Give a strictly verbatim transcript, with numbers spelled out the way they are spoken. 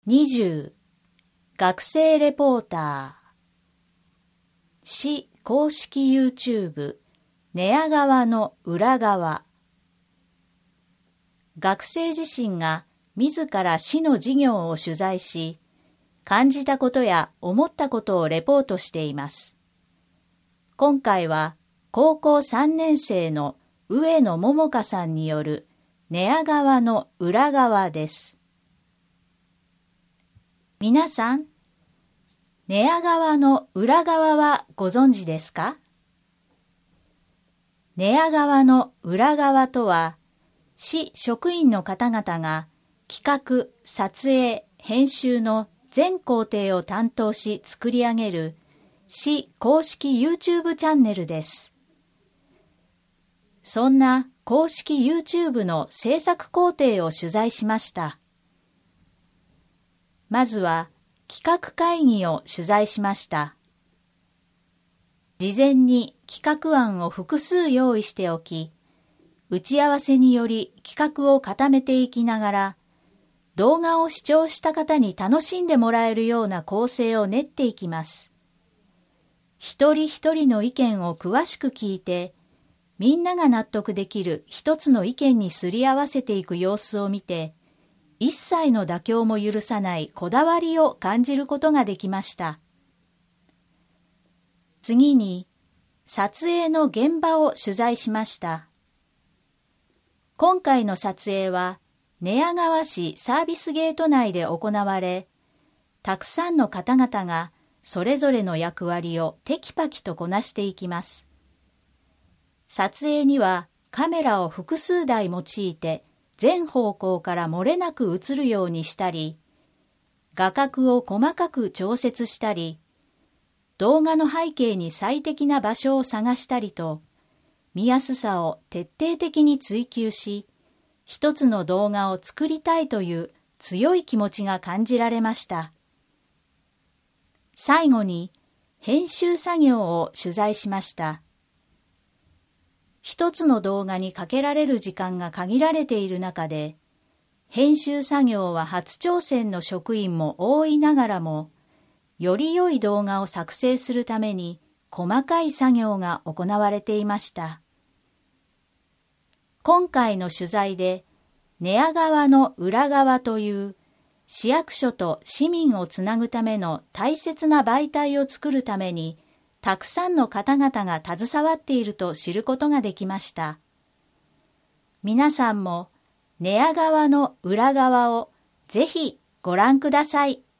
にじゅう学生レポーター市公式 YouTube 寝屋川の裏側。学生自身が自ら市の事業を取材し、感じたことや思ったことをレポートしています。今回は高校さんねん生の上野桃香さんによる寝屋川の裏側です。皆さん、寝屋川の裏側はご存知ですか？寝屋川の裏側とは、市職員の方々が企画、撮影、編集の全工程を担当し作り上げる市公式 YouTube チャンネルです。そんな公式 YouTube の制作工程を取材しました。まずは企画会議を取材しました。事前に企画案を複数用意しておき、打ち合わせにより企画を固めていきながら、動画を視聴した方に楽しんでもらえるような構成を練っていきます。一人一人の意見を詳しく聞いて、みんなが納得できる一つの意見にすり合わせていく様子を見て、一切の妥協も許さないこだわりを感じることができました。次に、撮影の現場を取材しました。今回の撮影は、寝屋川市サービスゲート内で行われ、たくさんの方々がそれぞれの役割をテキパキとこなしていきます。撮影にはカメラを複数台用いて、全方向から漏れなく映るようにしたり、画角を細かく調節したり、動画の背景に最適な場所を探したりと、見やすさを徹底的に追求し、一つの動画を作りたいという強い気持ちが感じられました。最後に、編集作業を取材しました。一つの動画にかけられる時間が限られている中で、編集作業は初挑戦の職員も多いながらも、より良い動画を作成するために細かい作業が行われていました。今回の取材で、寝屋川の裏側という市役所と市民をつなぐための大切な媒体を作るために、たくさんの方々が携わっていると知ることができました。皆さんも寝屋川の裏側をぜひご覧ください。